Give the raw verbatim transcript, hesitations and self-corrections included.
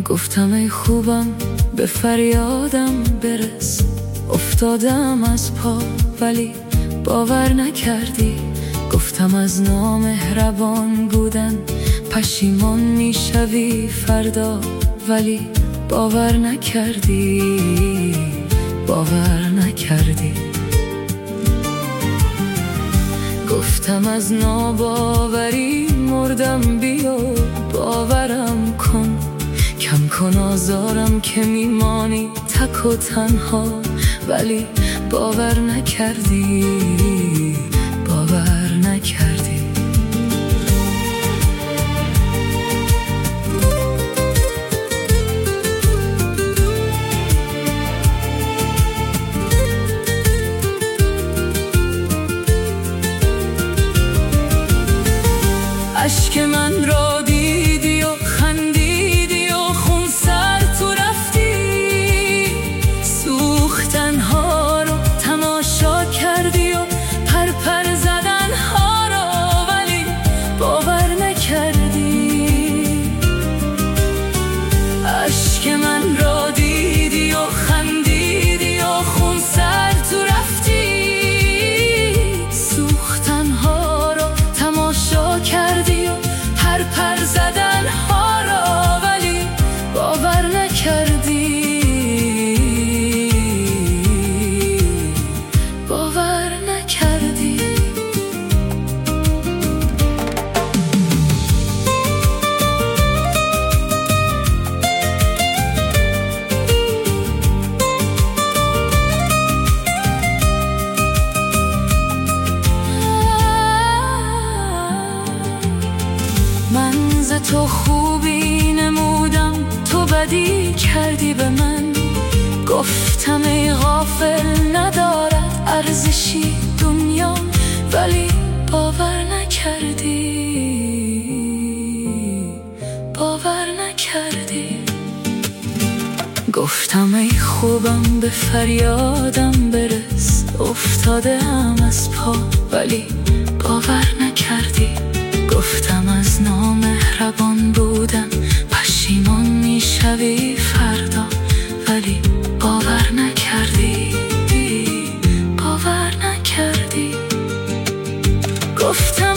گفتم ای خوبم به فریادم برس، افتادم از پا ولی باور نکردی. گفتم از نامهربان بودن پشیمان میشوی فردا، ولی باور نکردی، باور نکردی. گفتم از ناباوری مردم، بیا باورم کن، کم کن آزارم که میمانی تک و تنها، ولی باور نکردی، باور نکردی. اشک من را دیدی و خندیدی و خون سر تو رفتی، سوختن ها رو تماشا کردی و پر پر زدن ها رو، ولی باور نکردی. اشک من را دیدی و خندیدی و خون سر تو رفتی، سوختن ها رو تماشا کردی و پر پر زدن ها را، ولی باور نکردی، باور نکردی. من ز تو خوبی نمودم، تو بدی کردی به من. گفتم ای غافل ندارد ارزشی دنیا، ولی باور نکردی، باور نکردی. گفتم ای خوبم به فریادم برس، افتاده ام از پا ولی باور نکردی. گفتم از نامهربان بودن پشیمان میشوی فردا، ولی باور نکردی، باور نکردی. گفتم